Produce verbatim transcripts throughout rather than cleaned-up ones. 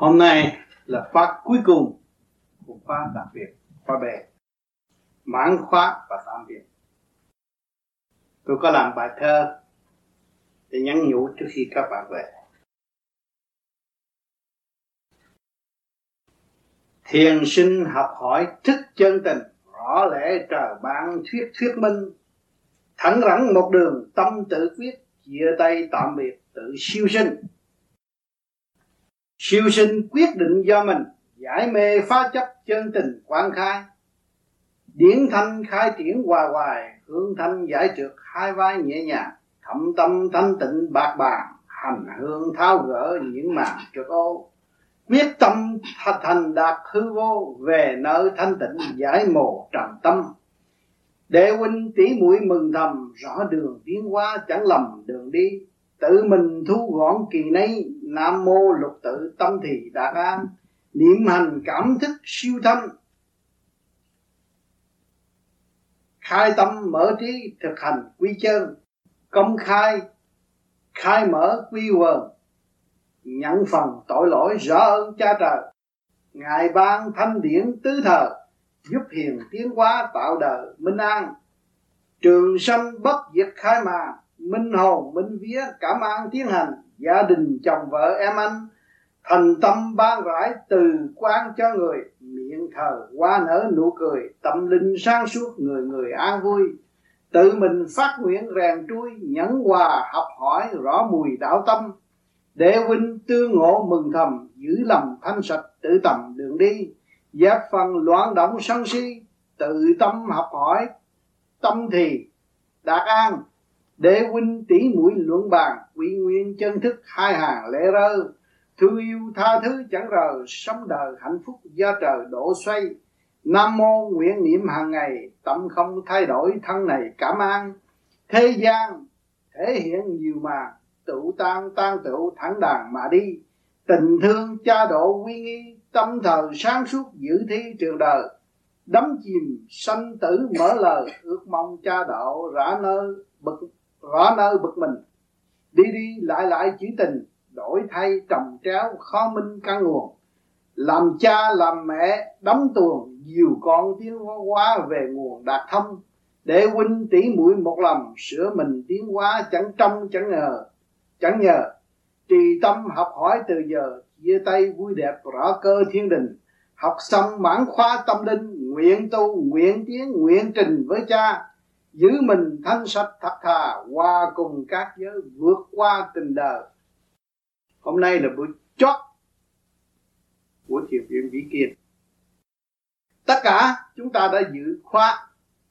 Hôm nay là khóa cuối cùng của khóa đặc biệt, khóa bè mãn khóa và tạm biệt. Tôi có làm bài thơ để nhắn nhủ trước khi các bạn về. Thiền sinh học hỏi thức chân tình, rõ lẽ trời ban thuyết thuyết minh. Thẳng rắn một đường tâm tự quyết, chia tay tạm biệt tự siêu sinh. Siêu sinh quyết định do mình, giải mê phá chấp chân tình quang khai. Điển thanh khai triển hoài hoài, hương thanh giải trượt hai vai nhẹ nhàng. Thâm tâm thanh tịnh bạc bàn, hành hương tháo gỡ những màn trượt ô. Quyết tâm thành đạt hư vô, về nơi thanh tịnh giải mồ trầm tâm. Đệ huynh tỷ muội mừng thầm, rõ đường tiến hóa chẳng lầm đường đi. Tự mình thu gọn kỳ nay, Nam mô lục tự tâm thì đạt an. Niệm hành cảm thức siêu thanh, khai tâm mở trí thực hành quy chân. Công khai khai mở quy quần, nhận phần tội lỗi rõ ơn cha trời. Ngài ban thanh điển tứ thờ, giúp hiền tiến hóa tạo đời minh an. Trường sanh bất diệt khai màn, minh hồn minh vía cảm an tiến hành. Gia đình chồng vợ em anh, thành tâm ban rãi từ quan cho người. Miệng thờ hoa nở nụ cười, tâm linh sáng suốt người người an vui. Tự mình phát nguyện rèn trui, nhẫn hòa học hỏi rõ mùi đạo tâm. Đệ huynh tương ngộ mừng thầm, giữ lầm thanh sạch tự tầm đường đi. Giác phần loạn động sân si, tự tâm học hỏi tâm thì đạt an. Đệ huynh tỷ muội luận bàn, quy nguyên chân thức hai hàng lễ rơ. Thương yêu tha thứ chẳng rờ, sống đời hạnh phúc do trời đổ xoay. Nam mô nguyện niệm hàng ngày, tâm không thay đổi thân này cảm an. Thế gian thể hiện nhiều màn, tụ tan tan tựu thẳng đàn mà đi. Tình thương cha độ quy nghi, tâm thờ sáng suốt giữ thi trường đời. Đắm chìm sanh tử mở lời, ước mong cha độ rã nơi bực rõ nơi bực mình. Đi đi lại lại chỉ tình, đổi thay trồng tréo khó minh căn nguồn. Làm cha làm mẹ đóng tuồng, dìu con tiến hóa về nguồn đạt thông. Để huynh tỷ muội một lòng, sửa mình tiến hóa chẳng trông chẳng ngờ chẳng nhờ. Trì tâm học hỏi từ giờ, chia tay vui đẹp rõ cơ thiên đình. Học xong mãn khóa tâm linh, nguyện tu nguyện tiến nguyện trình với cha. Giữ mình thanh sạch thật thà, hòa cùng các giới vượt qua tình đời. Hôm nay là buổi chót của thiền viện Vĩ Kiên. Tất cả chúng ta đã giữ khóa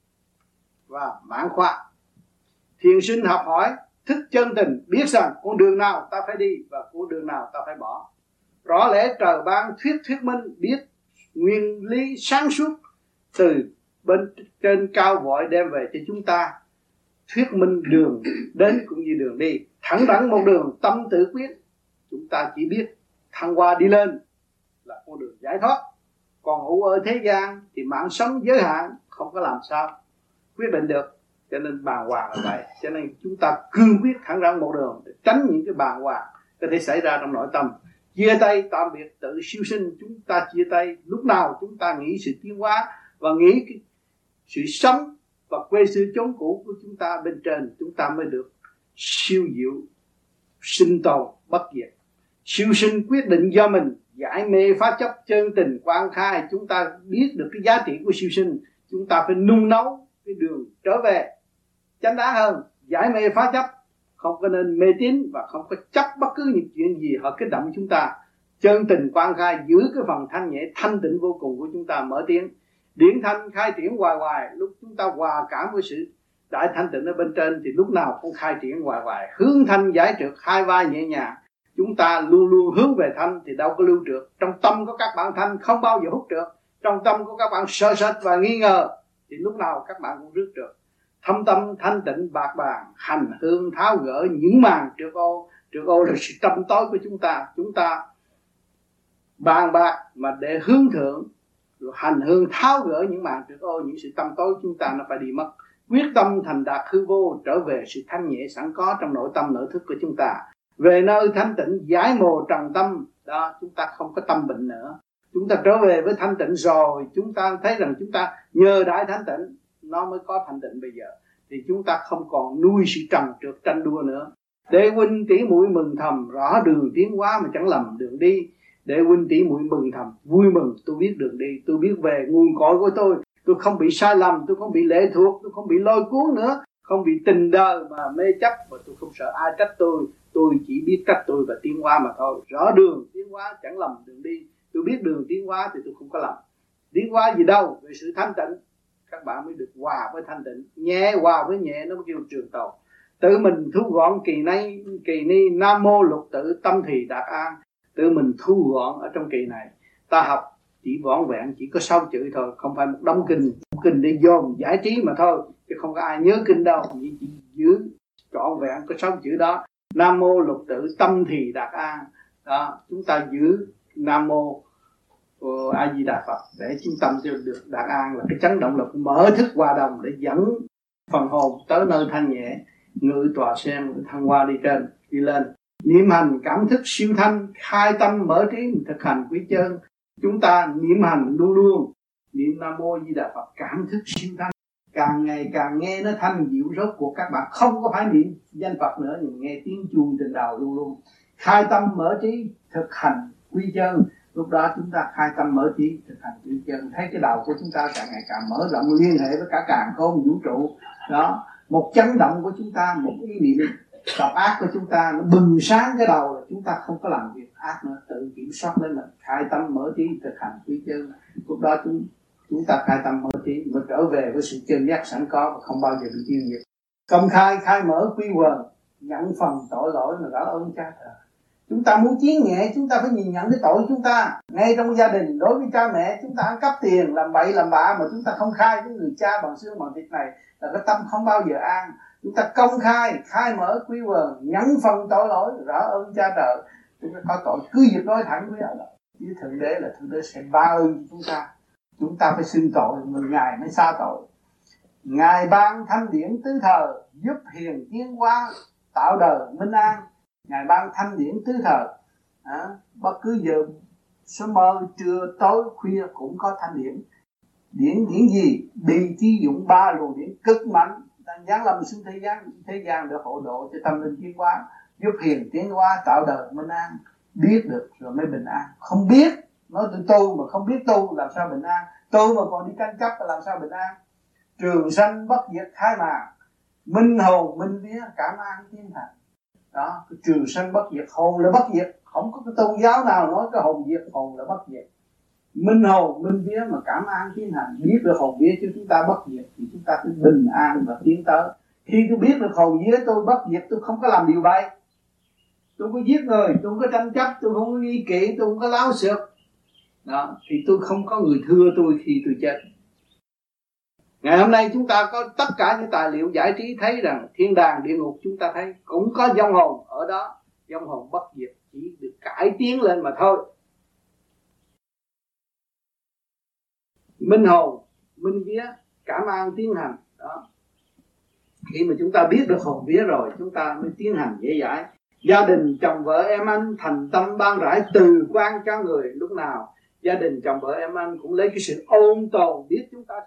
và mãn khóa. Thiền sinh học hỏi thức chân tình, biết rằng con đường nào ta phải đi và con đường nào ta phải bỏ. Rõ lẽ trời ban thuyết thuyết minh, biết nguyên lý sáng suốt từ bên trên cao vội đem về cho chúng ta. Thuyết minh đường đến cũng như đường đi, thẳng đẳng một đường tâm tự quyết. Chúng ta chỉ biết thăng hoa đi lên là con đường giải thoát. Còn ngủ ở thế gian thì mạng sống giới hạn, không có làm sao quyết định được. Cho nên bàng hoàng là vậy. Cho nên chúng ta cương quyết thẳng ra một đường để tránh những cái bàng hoàng có thể xảy ra trong nội tâm. Chia tay tạm biệt tự siêu sinh. Chúng ta chia tay lúc nào chúng ta nghĩ sự tiến hóa và nghĩ cái sự sống và quê xưa chốn cũ của chúng ta bên trên, chúng ta mới được siêu diệu sinh tồn bất diệt. Siêu sinh quyết định do mình, giải mê phá chấp chân tình quang khai. Chúng ta biết được cái giá trị của siêu sinh, chúng ta phải nung nấu cái đường trở về chánh đáng hơn. Giải mê phá chấp, không có nên mê tín và không có chấp bất cứ những chuyện gì họ kích động chúng ta. Chân tình quang khai, giữ cái phần thanh nhẹ thanh tịnh vô cùng của chúng ta mở tiếng. Điển thanh khai triển hoài hoài, lúc chúng ta hòa cảm với sự đại thanh tịnh ở bên trên thì lúc nào cũng khai triển hoài hoài. Hướng thanh giải trượt hai vai nhẹ nhàng. Chúng ta luôn luôn hướng về thanh thì đâu có lưu trượt. Trong tâm của các bạn thanh không bao giờ hút trượt. Trong tâm của các bạn sợ sệt và nghi ngờ thì lúc nào các bạn cũng rước trượt. Thâm tâm thanh tịnh bạc bàn, hành hương tháo gỡ những màn trượt ô. Trượt ô là sự tâm tối của chúng ta. Chúng ta bàn bạc mà để hướng thượng, rồi hành hương tháo gỡ những màn trượt ô, những sự tâm tối chúng ta nó phải đi mất. Quyết tâm thành đạt hư vô, trở về sự thanh nhẹ sẵn có trong nội tâm nội thức của chúng ta. về nơi thanh tịnh giải mồ trần tâm. Đó, chúng ta không có tâm bệnh nữa. Chúng ta trở về với thanh tịnh rồi, chúng ta thấy rằng chúng ta nhờ đại thanh tịnh nó mới có thanh tịnh bây giờ. Thì chúng ta không còn nuôi sự trần trượt tranh đua nữa. Để huynh tỷ muội mừng thầm, rõ đường tiến hóa mà chẳng lầm đường đi. Để huynh tỷ muội mừng thầm, vui mừng, tôi biết đường đi, tôi biết về nguồn cội của tôi. Tôi không bị sai lầm, tôi không bị lệ thuộc, tôi không bị lôi cuốn nữa, không bị tình đời mà mê chấp, và tôi không sợ ai trách tôi. Tôi chỉ biết trách tôi và tiến hóa mà thôi. Rõ đường tiến hóa chẳng lầm đường đi. Tôi biết đường tiến hóa thì tôi không có lầm. Tiến hóa gì đâu, về sự thanh tịnh các bạn mới được hòa với thanh tịnh. Nhẹ hòa với nhẹ nó mới kêu trường tồn. Tự mình thu gọn kỳ nay kỳ ni nam mô lục tự tâm thì đạt an. Tự mình thu gọn ở trong kỳ này. Ta học chỉ vỏn vẹn chỉ có sáu chữ thôi, không phải một đống kinh, kinh để dồn giải trí mà thôi, chứ không có ai nhớ kinh đâu. Chỉ, chỉ giữ trọn vẹn có sáu chữ đó. Nam mô lục tự tâm thì đạt an. Đó, chúng ta giữ nam mô A Di Đà Phật để chúng tâm được đạt an, là cái chấn động lực mở thức hòa đồng để dẫn phần hồn tới nơi thanh nhẹ, ngự tòa sen thăng hoa đi trên đi lên. Niệm hành cảm thức siêu thanh, khai tâm mở trí thực hành quý chân. Chúng ta niệm hành luôn luôn niệm Nam Mô Di Đà Phật cảm thức siêu thanh, càng ngày càng nghe nó thanh dịu. Rốt cuộc các bạn không có phải niệm danh Phật nữa, nhưng nghe tiếng chuông trên đầu luôn luôn. Khai tâm mở trí thực hành quy chân. Lúc đó chúng ta khai tâm mở trí thực hành quy chân, thấy cái đầu của chúng ta càng ngày càng mở rộng, liên hệ với cả càn khôn vũ trụ. Đó, một chấn động của chúng ta, một ý niệm tập ác của chúng ta nó bừng sáng cái đầu, là chúng ta không có làm việc ác nữa, tự kiểm soát lên mình, khai tâm mở trí thực hành quy chân. Lúc đó chúng chúng ta khai tâm mở trí mà trở về với sự chân giác sẵn có và không bao giờ bị tiêu diệt. Công khai khai mở quy quần, nhận phần tội lỗi là rõ ơn cha trời. Chúng ta muốn chiến nhẹ, chúng ta phải nhìn nhận cái tội chúng ta. Ngay trong gia đình, đối với cha mẹ, chúng ta ăn cắp tiền, làm bậy làm bạ mà chúng ta không khai với người cha bằng xương bằng thịt này, là cái tâm không bao giờ an. Chúng ta công khai, khai mở quy quần, nhận phần tội lỗi, rõ ơn cha trời. Chúng ta có tội cứ việc nói thẳng với ông. Chứ Thượng Đế là Thượng Đế sẽ ba ơn chúng ta. Chúng ta phải xưng tội, người Ngài mới xa tội. Ngài ban thanh điển tứ thờ, giúp hiền tiến hóa, tạo đời minh an. Ngài ban thanh điển tứ thờ, à, bất cứ giờ sớm mơ trưa tối khuya cũng có thanh điển. Điển điển gì? Bị thí dụng ba luồng điển cực mạnh đang giáng lâm xuống thế gian, thế gian để hộ độ cho tâm linh tiến hóa, giúp hiền tiến hóa, tạo đời minh an. Biết được rồi mới bình an. Không biết, nói tôi tu mà không biết tu làm sao bình an? Tu mà còn đi tranh chấp làm sao bình an? Trường sanh bất diệt khai mạc, minh hồn minh vía cảm an tiến thành. Đó, cái trường sanh bất diệt, hồn là bất diệt. Không có cái tôn giáo nào nói cái hồn diệt, hồn là bất diệt. Minh hồn minh vía mà cảm an tiến hành. Biết được hồn vía chứ chúng ta bất diệt thì chúng ta cứ bình an và tiến tới. Khi tôi biết được hồn vía tôi bất diệt, tôi không có làm điều bậy, tôi không có giết người, tôi không có tranh chấp, tôi không có nghi kỵ, tôi không có láo xược. Đó, thì tôi không có người thưa tôi khi tôi chết. Ngày hôm nay chúng ta có tất cả những tài liệu giải trí, thấy rằng thiên đàng địa ngục chúng ta thấy cũng có vong hồn ở đó. Vong hồn bất diệt, chỉ được cải tiến lên mà thôi. Minh hồn, minh vía, cảm an tiến hành. Đó. Khi mà chúng ta biết được hồn vía rồi, chúng ta mới tiến hành dễ dãi. Gia đình chồng vợ em anh thành tâm ban rãi từ quan cho người. Lúc nào gia đình chồng vợ em anh cũng lấy cái sự ôn tồn, biết chúng ta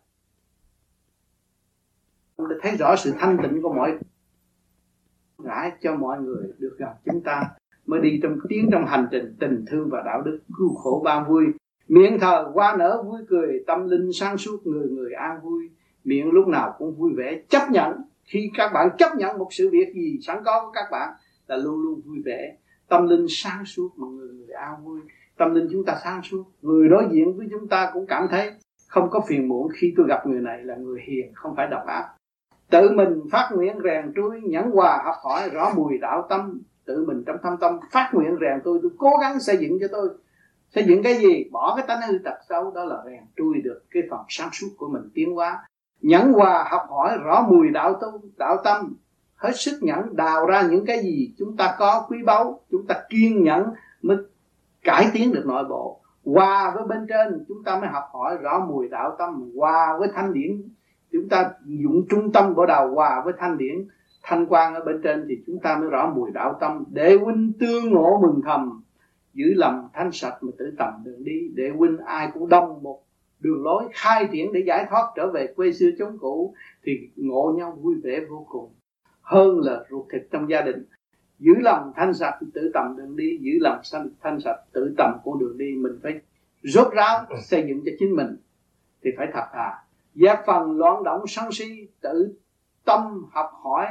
để thấy rõ sự thanh tịnh của mọi rãi cho mọi người được gặp chúng ta, mới đi trong tiến trong hành trình tình thương và đạo đức, cứu khổ ban vui. Miệng thờ hoa nở vui cười, tâm linh sáng suốt, người người an vui. Miệng lúc nào cũng vui vẻ, chấp nhận. Khi các bạn chấp nhận một sự việc gì sẵn có của các bạn là luôn luôn vui vẻ. Tâm linh sáng suốt mà người người an vui. Tâm linh chúng ta sáng suốt, người đối diện với chúng ta cũng cảm thấy không có phiền muộn. Khi tôi gặp người này là người hiền, không phải độc ác. Tự mình phát nguyện rèn trui, nhẫn hòa học hỏi, rõ mùi đạo tâm. Tự mình trong thâm tâm phát nguyện rèn tôi, tôi cố gắng xây dựng cho tôi. Xây dựng cái gì? Bỏ cái tánh hư tật xấu, đó là rèn trui được cái phần sáng suốt của mình tiến hóa. Nhẫn hòa học hỏi, rõ mùi đạo tu, đạo tâm. Hết sức nhẫn đào ra những cái gì chúng ta có quý báu. Chúng ta kiên nhẫn mới cải tiến được nội bộ. Hòa với bên trên chúng ta mới học hỏi rõ mùi đạo tâm. Hòa với thanh điển, chúng ta dụng trung tâm của đầu hòa với thanh điển, thanh quan ở bên trên thì chúng ta mới rõ mùi đạo tâm. Đệ huynh tương ngộ mừng thầm, giữ lầm thanh sạch mà tự tầm đường đi. Đệ huynh ai cũng đông một đường lối khai triển để giải thoát trở về quê xưa chốn cũ, thì ngộ nhau vui vẻ vô cùng, hơn là ruột thịt trong gia đình. Giữ lòng thanh sạch tự tầm đường đi, giữ lòng thanh sạch tự tầm con đường đi. Mình phải rốt ráo xây dựng cho chính mình thì phải thật thà. Giác phần loạn động sân si, tự tâm học hỏi,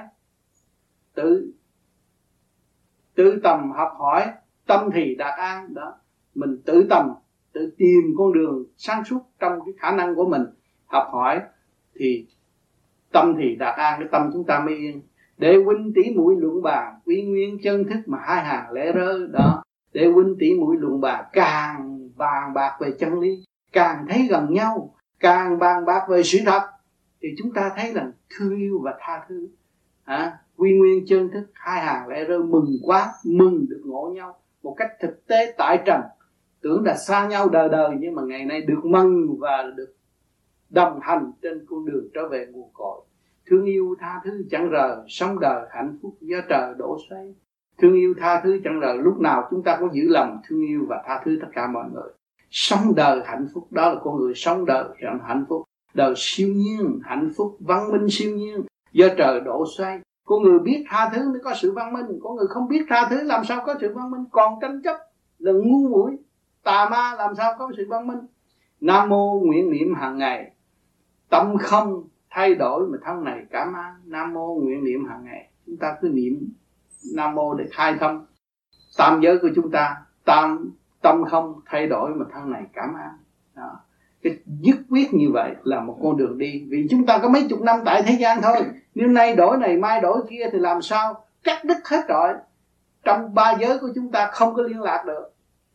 tự tự tầm học hỏi, tâm thì đạt an. Đó, mình tự tầm, tự tìm con đường sáng suốt trong cái khả năng của mình, học hỏi thì tâm thì đạt an, cái tâm chúng ta mới yên. Để huynh tỷ muội luận bàn, uy nguyên chân thức mà hai hàng lẽ rơ. Đó, để huynh tỷ muội luận bàn, càng bàn bạc về chân lý, càng thấy gần nhau, càng bàn bạc về sự thật, thì chúng ta thấy là thương yêu và tha thứ. À, quy nguyên chân thức hai hàng lẽ rơ, mừng quá, mừng được ngộ nhau một cách thực tế tại trần. Tưởng là xa nhau đời đời, nhưng mà ngày nay được mừng và được đồng hành trên con đường trở về nguồn cội. Thương yêu tha thứ chẳng rời, sống đời hạnh phúc do trời đổ xoay. Thương yêu tha thứ chẳng rời, lúc nào chúng ta có giữ lòng thương yêu và tha thứ tất cả mọi người. Sống đời hạnh phúc, đó là con người sống đời hạnh phúc. Đời siêu nhiên, hạnh phúc, văn minh siêu nhiên, do trời đổ xoay. Con người biết tha thứ mới có sự văn minh, con người không biết tha thứ làm sao có sự văn minh. Còn tranh chấp là ngu muội, tà ma, làm sao có sự văn minh. Nam mô nguyện niệm hàng ngày, tâm không thay đổi mà thân này cảm an. Nam mô nguyện niệm hàng ngày, chúng ta cứ niệm Nam mô để khai thông tam giới của chúng ta. Tam tâm không thay đổi mà thân này cảm an. Đó, cái dứt quyết như vậy là một con đường đi. Vì chúng ta có mấy chục năm tại thế gian thôi, nếu nay đổi này mai đổi kia thì làm sao cắt đứt hết rồi. Trong ba giới của chúng ta không có liên lạc được,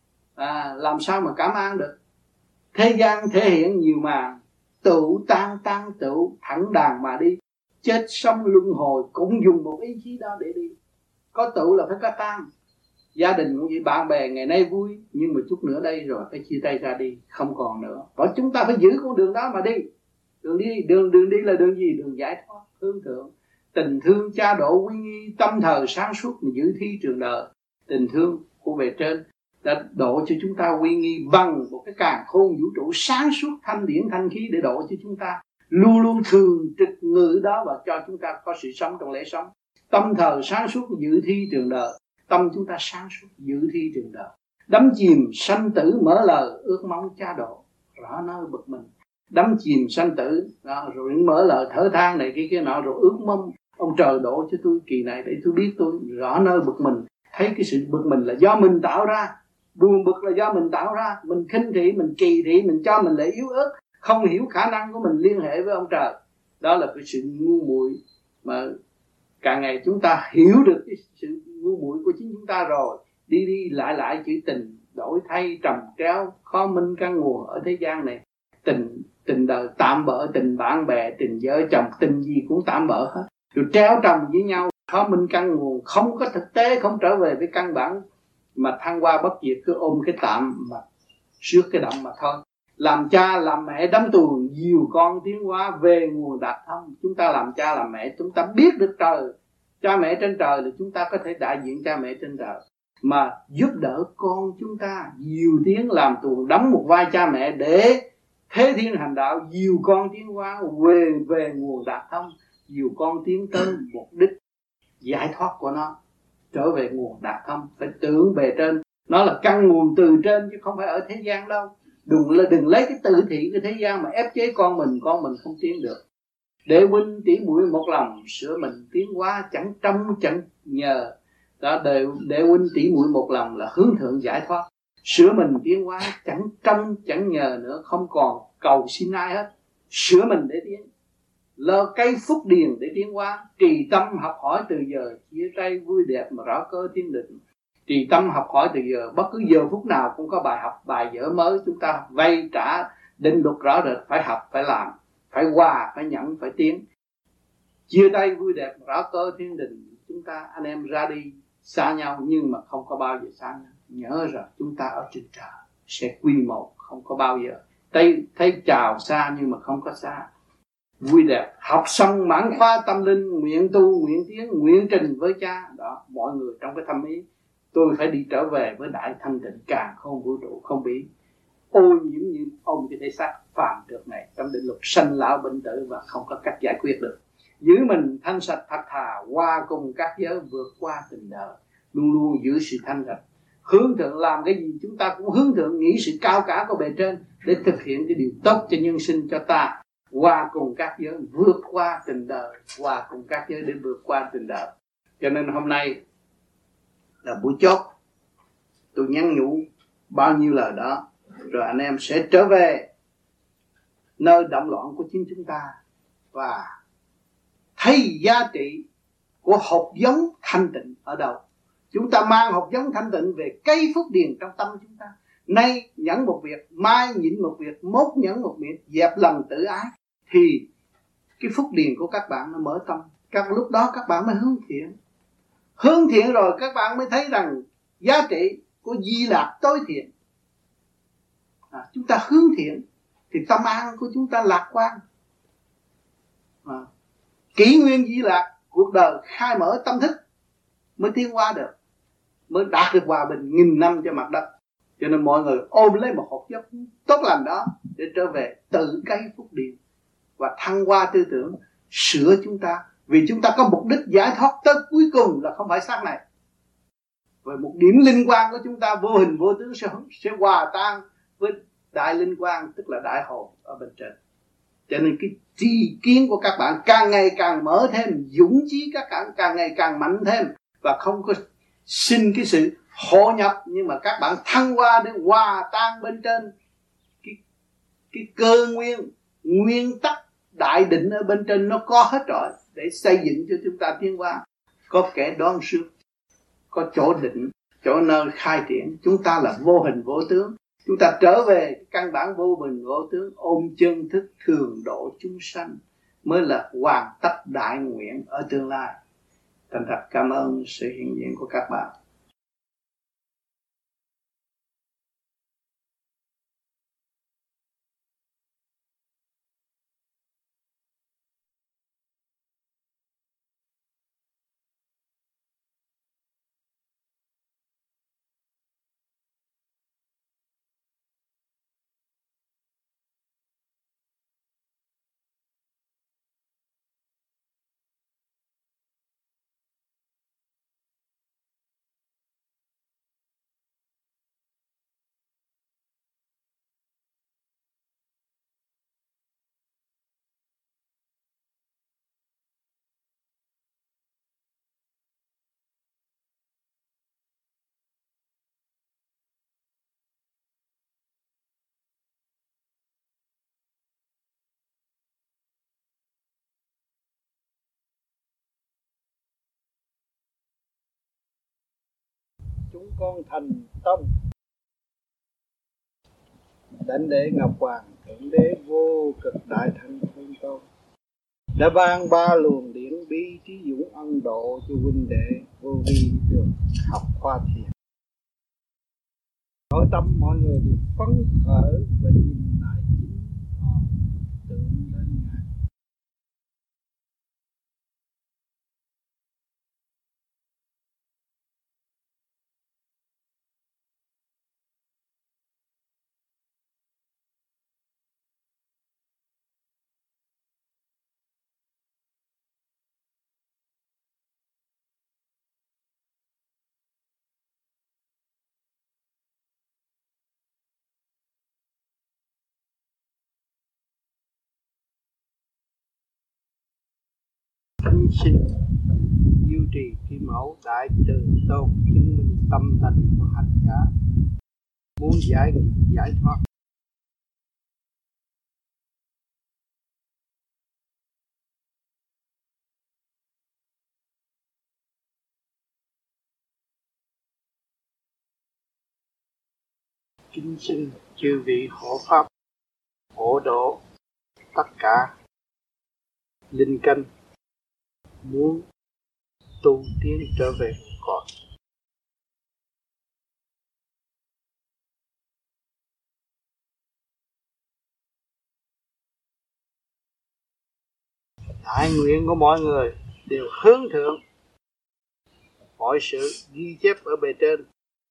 à, làm sao mà cảm an được. Thế gian thể hiện nhiều màn, tựu tan tan tựu, thẳng đàng mà đi. Chết sống luân hồi cũng dùng một ý chí đó để đi. Có tựu là phải có tan. Gia đình cũng vậy, bạn bè ngày nay vui, nhưng mà chút nữa đây rồi phải chia tay ra đi, không còn nữa. Và chúng ta phải giữ con đường đó mà đi. Đường đi, đường đường đi là đường gì? Đường giải thoát, hướng thượng. Tình thương cha độ quy nghi, tâm thờ sáng suốt mà giữ thi trường đời. Tình thương của bề trên đã độ cho chúng ta quy nghi bằng một cái càn khôn vũ trụ sáng suốt, thanh điển thanh khí để độ cho chúng ta luôn luôn thường trực ngự đó và cho chúng ta có sự sống trong lễ sống. Tâm thờ sáng suốt giữ thi trường đời. Tâm chúng ta sáng suốt giữ thi trường đời. Đắm chìm sanh tử mở lời, ước mong cha độ rõ nơi bực mình. Đắm chìm sanh tử đó, rồi mở lời thở than này kia kia nọ, rồi ước mong ông trời độ cho tôi kỳ này để tôi biết tôi rõ nơi bực mình. Thấy cái sự bực mình là do mình tạo ra, buồn bực là do mình tạo ra. Mình khinh thị, mình kỳ thị, mình cho mình lại yếu ớt, không hiểu khả năng của mình liên hệ với ông trời. Đó là cái sự ngu muội mà càng ngày chúng ta hiểu được cái sự ngu muội của chính chúng ta rồi. Đi đi lại lại chữ tình đổi thay trầm kéo, khó minh căn nguồn ở thế gian này. Tình tình đời tạm bỡ, tình bạn bè, tình vợ chồng, tình gì cũng tạm bỡ hết. Rồi treo trầm với nhau, khó minh căn nguồn, không có thực tế, không trở về với căn bản, mà thăng hoa bất diệt, cứ ôm cái tạm mà trước cái động mà thôi. Làm cha làm mẹ đắm tuồng, dìu con tiến hóa về nguồn đạt thông. Chúng ta làm cha làm mẹ, chúng ta biết được trời, cha mẹ trên trời, thì chúng ta có thể đại diện cha mẹ trên trời mà giúp đỡ con chúng ta dìu tiến làm tuồng, đóng một vai cha mẹ để thế thiên hành đạo, dìu con tiến hóa về về nguồn đạt thông, dìu con tiến tới mục đích giải thoát của nó, trở về nguồn đạt thông. Phải tưởng về trên, nó là căn nguồn từ trên chứ không phải ở thế gian đâu. Đừng đừng lấy cái tự thị cái thế gian mà ép chế con mình, con mình không tiến được. Để huynh tỷ muội một lòng, sửa mình tiến hóa chẳng trông chẳng nhờ. Đó, để, để huynh tỷ muội một lòng là hướng thượng giải thoát. Sửa mình tiến hóa chẳng trông chẳng nhờ nữa, không còn cầu xin ai hết. Sửa mình để tiến, lơ cây phúc điền để tiến hóa. Trì tâm học hỏi từ giờ, chia tay vui đẹp mà rõ cơ thiên định. Trì tâm học hỏi từ giờ, bất cứ giờ phút nào cũng có bài học, bài vở mới. Chúng ta vay trả định luật rõ rệt, phải học, phải làm, phải hòa, phải nhẫn, phải tiến. Chia tay vui đẹp mà rõ cơ thiên định. Chúng ta anh em ra đi xa nhau, nhưng mà không có bao giờ xa nhau. Nhớ rằng chúng ta ở trên trời sẽ quy một, không có bao giờ thấy, thấy chào xa nhưng mà không có xa. vui đẹp. Học xong mãn khóa tâm linh, nguyện tu, nguyện tiến, nguyện trình với cha. Đó, mọi người trong cái tâm ý, tôi phải đi trở về với đại thanh tịnh, càng không vũ trụ, không bị ô nhiễm như ông cái thể xác phàm trượt này, trong định luật sanh lão bệnh tử và không có cách giải quyết được. Giữ mình thanh sạch thật thà, qua cùng các giới, vượt qua tình đời, luôn luôn giữ sự thanh sạch. Hướng thượng làm cái gì chúng ta cũng hướng thượng, nghĩ sự cao cả của bề trên để thực hiện cái điều tốt cho nhân sinh, cho ta. Qua cùng các giới, vượt qua tình đời, qua cùng các giới để vượt qua tình đời. Cho nên hôm nay là buổi chót, tôi nhắn nhủ bao nhiêu lời đó, rồi anh em sẽ trở về nơi động loạn của chính chúng ta và thấy giá trị của hột giống thanh tịnh ở đâu. Chúng ta mang hột giống thanh tịnh về cây phúc điền trong tâm chúng ta. Nay nhẫn một việc, mai nhịn một việc, mốt nhẫn một việc, dẹp lòng tự ái, thì cái phúc điền của các bạn nó mở tâm. Các lúc đó các bạn mới hướng thiện. Hướng thiện rồi các bạn mới thấy rằng giá trị của Di Lạc tối thiện. À, chúng ta hướng thiện thì tâm an của chúng ta lạc quan. À, kỷ nguyên Di Lạc, cuộc đời khai mở tâm thức mới tiến qua được, mới đạt được hòa bình nghìn năm cho mặt đất. Cho nên mọi người ôm lấy một hột giống tốt lành đó để trở về tự cây phúc điền và thăng hoa tư tưởng, sửa chúng ta. Vì chúng ta có mục đích giải thoát tới cuối cùng là không phải xác này. Và một điểm linh quan của chúng ta vô hình vô tướng sẽ, sẽ hòa tan với đại linh quan, tức là đại hồn ở bên trên. Cho nên cái tri kiến của các bạn càng ngày càng mở thêm, dũng chí các bạn càng ngày càng mạnh thêm, và không có sinh cái sự hộ nhập, nhưng mà các bạn thăng hoa để hòa tan bên trên cái, cái cơ nguyên, nguyên tắc đại định ở bên trên nó có hết rồi, để xây dựng cho chúng ta tiến hóa. Có kẻ đoán trước, có chỗ định, chỗ nơi khai triển. Chúng ta là vô hình vô tướng, chúng ta trở về căn bản vô hình vô tướng, ôm chân thức thường độ chúng sanh mới là hoàn tất đại nguyện ở tương lai. Thành thật cảm ơn sự hiện diện của các bạn. Chúng con thành tâm Đảnh lễ Ngọc Hoàng Thượng Đế vô cực đại thanh thiên tôn, đã ban ba luồng điển bi trí dũng ân độ cho huynh đệ vô vi được học khoa thiền. Nội tâm mọi người được phấn khởi và nhìn lại chính họ, tượng lên Ngài. Thánh sinh duy trì cái mẫu đại từ tôn, chứng minh tâm thành của hành giả muốn giải nghiệp giải thoát. Kính xin chư vị hộ pháp hộ độ tất cả linh căn muốn tu tiến trở về cõi. Đại nguyện của mọi người đều hướng thượng mọi sự ghi chép ở bề trên.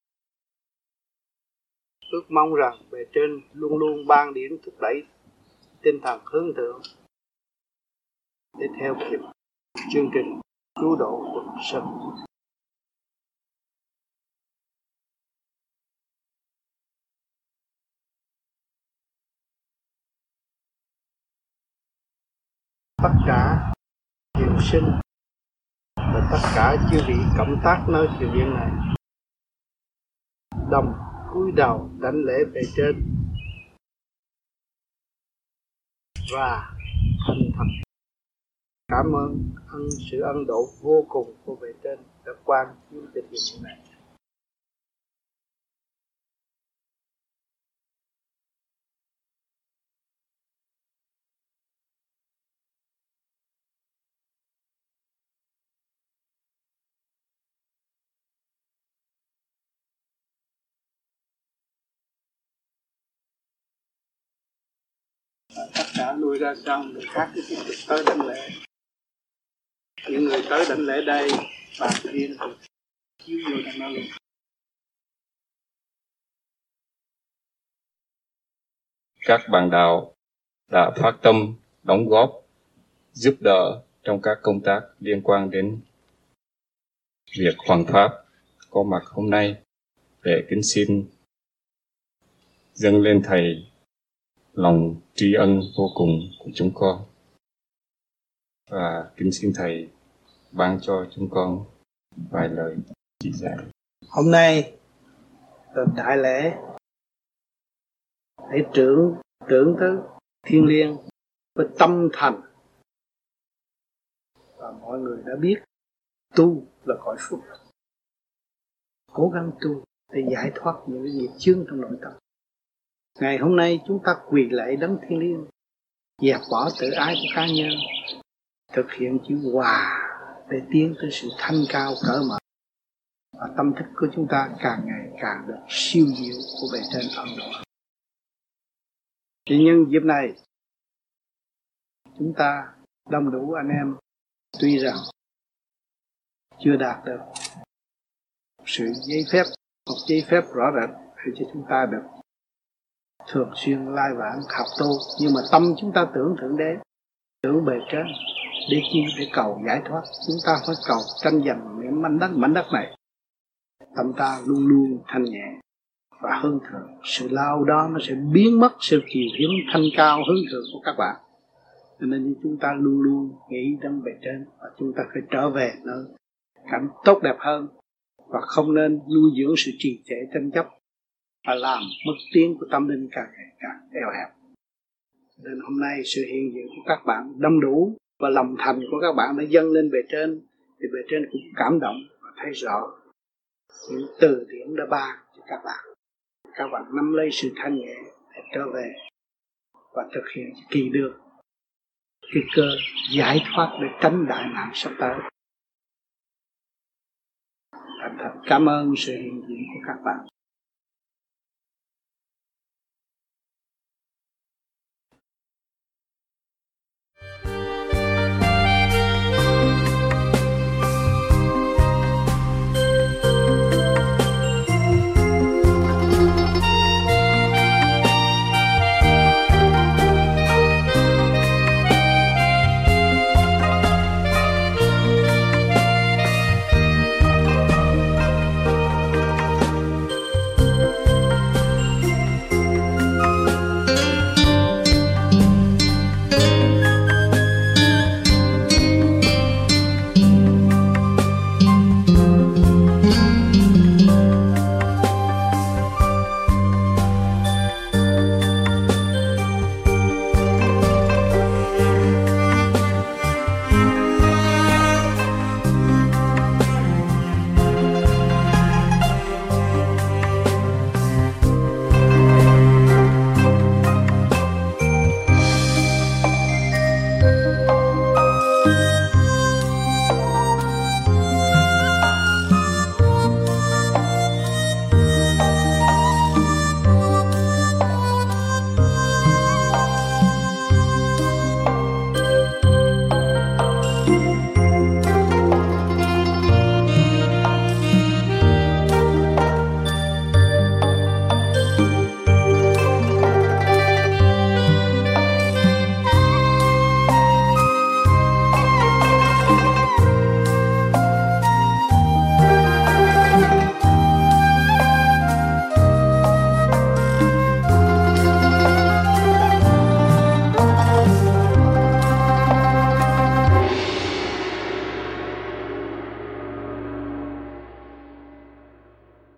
Ước mong rằng bề trên luôn luôn ban điển thúc đẩy tinh thần hướng thượng để theo kịp chương trình cứu độ quần sân. Tất cả hiện sinh và tất cả chư vị cộng tác nơi thiền viện này đồng cúi đầu đảnh lễ bề trên và thành thật cảm ơn ân sự ân độ vô cùng của bề trên đã quan chiếu cho thiền viện này. Tất cả lui ra sau, người khác cứ tiếp tục tới đảnh lễ. Những người tới đảnh lễ đây bàn riêng thì chiếu vô trong đó luôn. Các bạn đạo đã phát tâm đóng góp giúp đỡ trong các công tác liên quan đến việc hoằng pháp có mặt hôm nay, để kính xin dâng lên Thầy lòng tri ân vô cùng của chúng con, và kính xin Thầy ban cho chúng con vài lời chỉ dạy. Hôm nay là đại lễ để trưởng tưởng tới thiên liêng với tâm thành, và mọi người đã biết tu là cõi phúc, cố gắng tu để giải thoát những cái nghiệp chướng trong nội tâm. Ngày hôm nay chúng ta quỳ lạy đấng thiên liêng, dẹp bỏ tự ái của cá nhân, thực hiện chữ hòa để tiến tới sự thanh cao cởi mở, và tâm thức của chúng ta càng ngày càng được siêu diệu của bề trên ân độ. Thì nhân dịp này chúng ta đông đủ anh em, tuy rằng chưa đạt được sự giấy phép, một giấy phép rõ rệt để cho chúng ta được thường xuyên lai vãng học tu, nhưng mà tâm chúng ta tưởng thượng đế, tưởng bề trên, để chi? Để cầu giải thoát. Chúng ta phải cầu tranh giành những mảnh đất mảnh đất này. Tâm ta luôn luôn thanh nhẹ và hướng thượng. Sự lao đó nó sẽ biến mất sự kiều hiếm thanh cao hướng thượng của các bạn. Cho nên chúng ta luôn luôn nghĩ đến bề trên, và chúng ta phải trở về nơi cảnh tốt đẹp hơn, và không nên nuôi dưỡng sự trì trệ tranh chấp và làm mất tiến của tâm linh càng ngày càng eo hẹp. Nên hôm nay sự hiện diện của các bạn đông đủ, và lòng thành của các bạn đã dâng lên bề trên, thì bề trên cũng cảm động và thấy rõ những từ điển đã ban cho các bạn. Các bạn nắm lấy sự thanh nhẹ để trở về và thực hiện kỳ được cái cơ giải thoát để tránh đại nạn sắp tới. Thành thật cảm ơn sự hiện diện của các bạn.